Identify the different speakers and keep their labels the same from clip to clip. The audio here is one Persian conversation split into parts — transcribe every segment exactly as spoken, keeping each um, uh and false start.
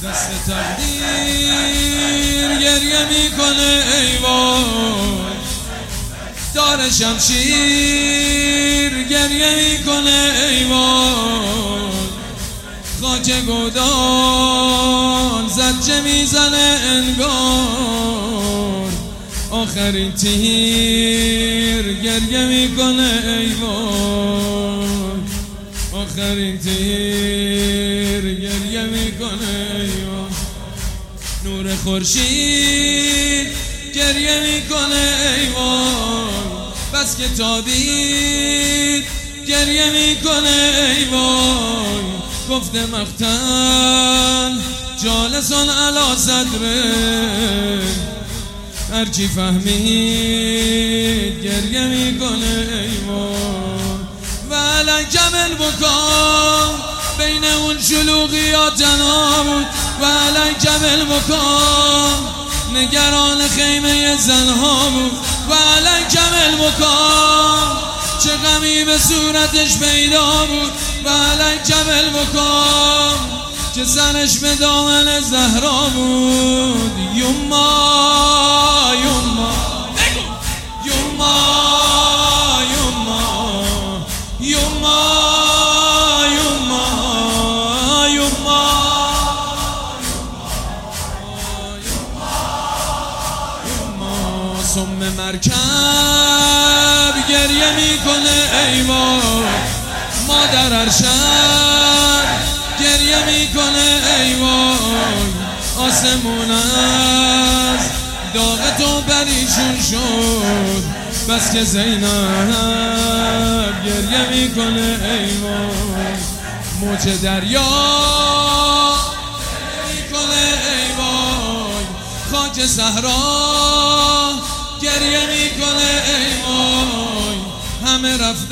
Speaker 1: دست تقدیر گریه میکنه ای وای، دار شمشیر گریه میکنه ای وای، خاک گودال زجه میزنه انگار، آخرین تیر گریه میکنه ای وای، آخرین تیر گریه میکنه ای وای، نور خورشید گریه میکنه ای وای، بس که تابید گریه میکنه ای وای، گفته مقتل جالسون علی صدره، هرچی فهمید گریه میکنه ای وای، و علکم البکا بین اون شلوغیات تنها بود، و علکم البکا نگران خیمه زنها بود، و علکم البکا چه غمی به صورتش پیدا بود، و علکم البکا که سرش به دامن زهرا بود، یما یما یما یما یما یما یما یما سم مرکب گریه میکنه ای وای، مادر ارشد گریه میکنه ای وای، آسمون از داغ تو پریشون شد، بس که زینب گریه میکنه ای وای، موج دریا میکنه ای وای، خاک صحرا گریه میکنه ای وای، همه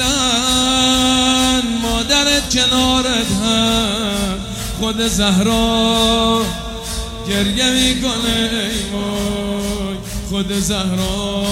Speaker 1: رفتن مادرت کنارت هم، خود زهرا گریه میکنه ای وای، خود زهرا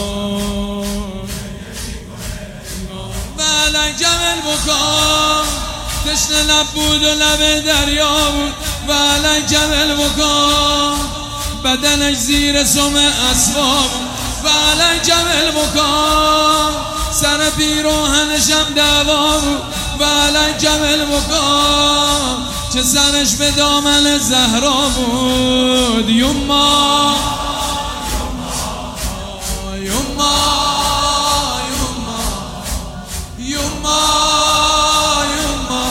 Speaker 1: و علکم البکا تشنه لب بود و لب دریا بود، و علکم البکا بدنش زیر سم اسباب، و علکم البکا سر پیراهنشم دعوا بود، و علکم البکا چه سرش به دامن زهرا بود، یما یما یما یما یما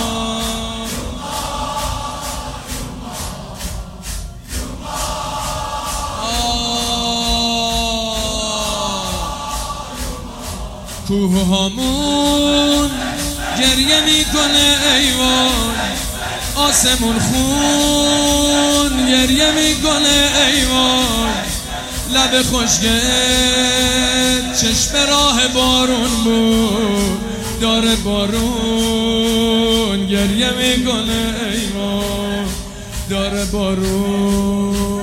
Speaker 1: کوه هامون گریه میکنه ای وای، آسمون خون گریه میکنه ای وای، لب خوشگل چشم راه بارون بود، داره بارون گریه میکنه ای وای، داره بارون،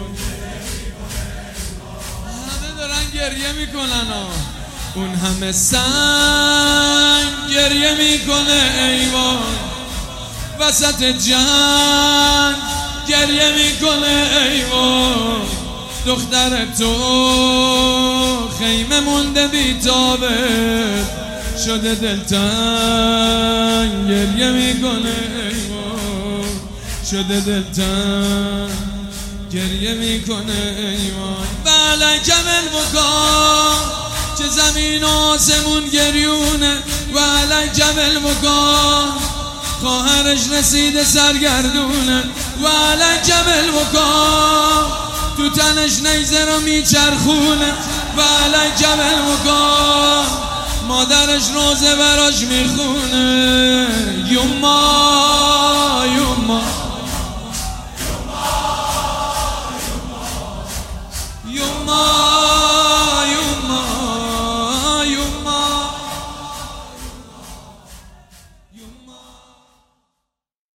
Speaker 1: همه دارن گریه میکنن اون همه سنگ گریه میکنه ای وای، وسط جنگ گریه میکنه ای وای، دختر تو خیمه مونده بیتابه شده دلتنگ گریه میکنه ای وای، شده دلتنگ گریه میکنه ای وای، و علکم البکا چه زمین و آسمون گریونه، و علکم البکا خواهرش رسیده سرگردونه، و علکم البکا تو تنش نیزه رو میچرخونه، و علکم البکا مادرش روزه براش میخونه، یما یما